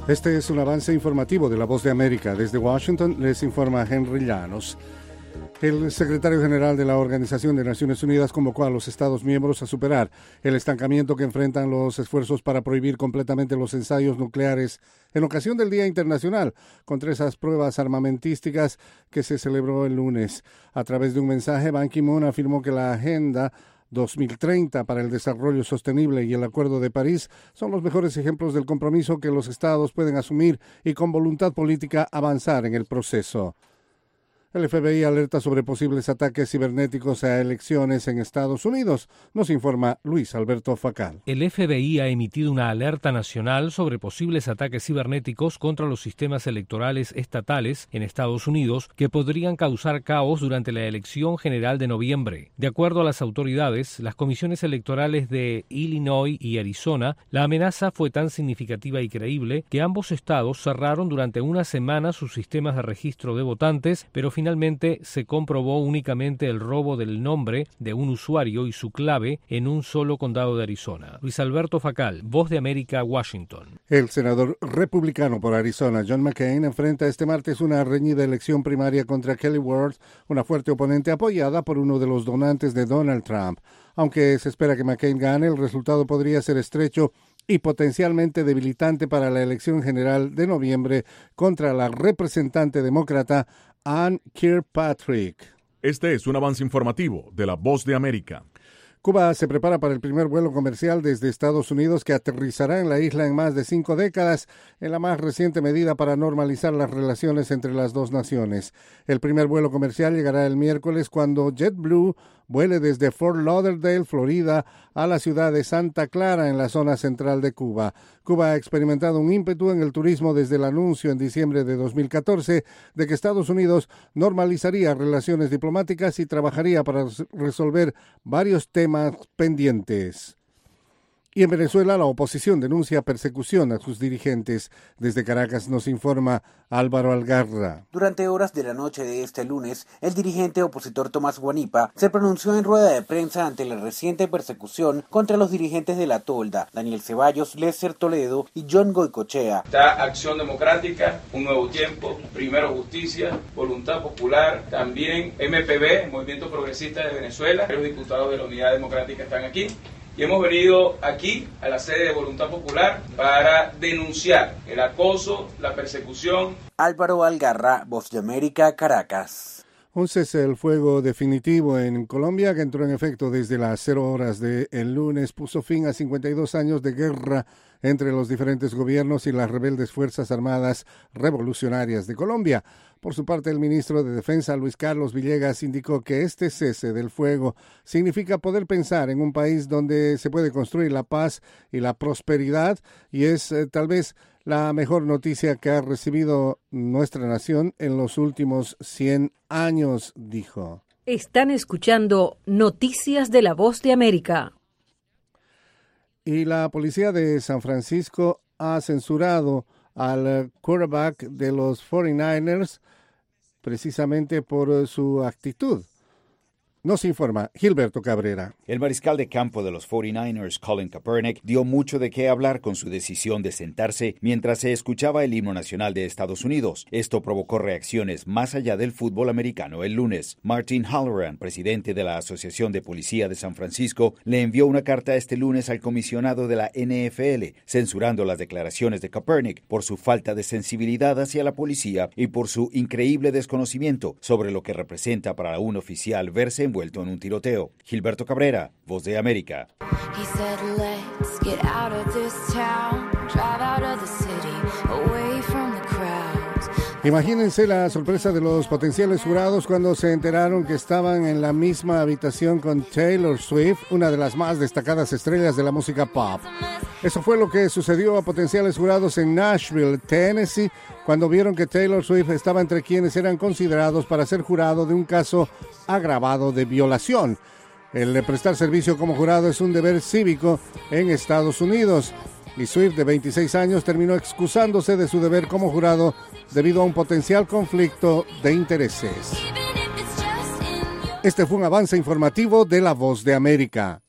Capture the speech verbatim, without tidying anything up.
Este es un avance informativo de La Voz de América. Desde Washington les informa Henry Llanos. El secretario general de la Organización de Naciones Unidas convocó a los Estados miembros a superar el estancamiento que enfrentan los esfuerzos para prohibir completamente los ensayos nucleares en ocasión del Día Internacional contra esas pruebas armamentísticas que se celebró el lunes. A través de un mensaje, Ban Ki-moon afirmó que la agenda dos mil treinta para el desarrollo sostenible y el Acuerdo de París son los mejores ejemplos del compromiso que los estados pueden asumir y con voluntad política avanzar en el proceso. El F B I alerta sobre posibles ataques cibernéticos a elecciones en Estados Unidos, nos informa Luis Alberto Facal. El F B I ha emitido una alerta nacional sobre posibles ataques cibernéticos contra los sistemas electorales estatales en Estados Unidos que podrían causar caos durante la elección general de noviembre. De acuerdo a las autoridades, las comisiones electorales de Illinois y Arizona, la amenaza fue tan significativa y creíble que ambos estados cerraron durante una semana sus sistemas de registro de votantes, pero finalmente Finalmente, se comprobó únicamente el robo del nombre de un usuario y su clave en un solo condado de Arizona. Luis Alberto Facal, Voz de América, Washington. El senador republicano por Arizona, John McCain, enfrenta este martes una reñida elección primaria contra Kelly Ward, una fuerte oponente apoyada por uno de los donantes de Donald Trump. Aunque se espera que McCain gane, el resultado podría ser estrecho y potencialmente debilitante para la elección general de noviembre contra la representante demócrata Ann Kirkpatrick. Este es un avance informativo de La Voz de América. Cuba se prepara para el primer vuelo comercial desde Estados Unidos que aterrizará en la isla en más de cinco décadas, en la más reciente medida para normalizar las relaciones entre las dos naciones. El primer vuelo comercial llegará el miércoles cuando JetBlue vuele desde Fort Lauderdale, Florida, a la ciudad de Santa Clara, en la zona central de Cuba. Cuba ha experimentado un ímpetu en el turismo desde el anuncio en diciembre de dos mil catorce de que Estados Unidos normalizaría relaciones diplomáticas y trabajaría para resolver varios temas pendientes. Y en Venezuela, la oposición denuncia persecución a sus dirigentes. Desde Caracas nos informa Álvaro Algarra. Durante horas de la noche de este lunes, el dirigente opositor Tomás Guanipa se pronunció en rueda de prensa ante la reciente persecución contra los dirigentes de La Tolda, Daniel Ceballos, Lester Toledo y John Goicoechea. Está Acción Democrática, Un Nuevo Tiempo, Primero Justicia, Voluntad Popular, también M P B, Movimiento Progresista de Venezuela, los diputados de la Unidad Democrática están aquí. Y hemos venido aquí a la sede de Voluntad Popular para denunciar el acoso, la persecución. Álvaro Algarra, Voz de América, Caracas. Un cese el fuego definitivo en Colombia, que entró en efecto desde las cero horas del lunes, puso fin a cincuenta y dos años de guerra entre los diferentes gobiernos y las rebeldes Fuerzas Armadas Revolucionarias de Colombia. Por su parte, el ministro de Defensa, Luis Carlos Villegas, indicó que este cese del fuego significa poder pensar en un país donde se puede construir la paz y la prosperidad, y es eh, tal vez la mejor noticia que ha recibido nuestra nación en los últimos cien años, dijo. Están escuchando Noticias de La Voz de América. Y la policía de San Francisco ha censurado al quarterback de los cuarenta y nueve ers precisamente por su actitud. Nos informa Gilberto Cabrera. El mariscal de campo de los cuarenta y nueve ers, Colin Kaepernick, dio mucho de qué hablar con su decisión de sentarse mientras se escuchaba el himno nacional de Estados Unidos. Esto provocó reacciones más allá del fútbol americano el lunes. Martin Halloran, presidente de la Asociación de Policía de San Francisco, le envió una carta este lunes al comisionado de la N F L, censurando las declaraciones de Kaepernick por su falta de sensibilidad hacia la policía y por su increíble desconocimiento sobre lo que representa para un oficial verse en envuelto en un tiroteo. Gilberto Cabrera, Voz de América. Imagínense la sorpresa de los potenciales jurados cuando se enteraron que estaban en la misma habitación con Taylor Swift, una de las más destacadas estrellas de la música pop. Eso fue lo que sucedió a potenciales jurados en Nashville, Tennessee, cuando vieron que Taylor Swift estaba entre quienes eran considerados para ser jurado de un caso agravado de violación. El de prestar servicio como jurado es un deber cívico en Estados Unidos. Y Swift, de veintiséis años, terminó excusándose de su deber como jurado debido a un potencial conflicto de intereses. Este fue un avance informativo de La Voz de América.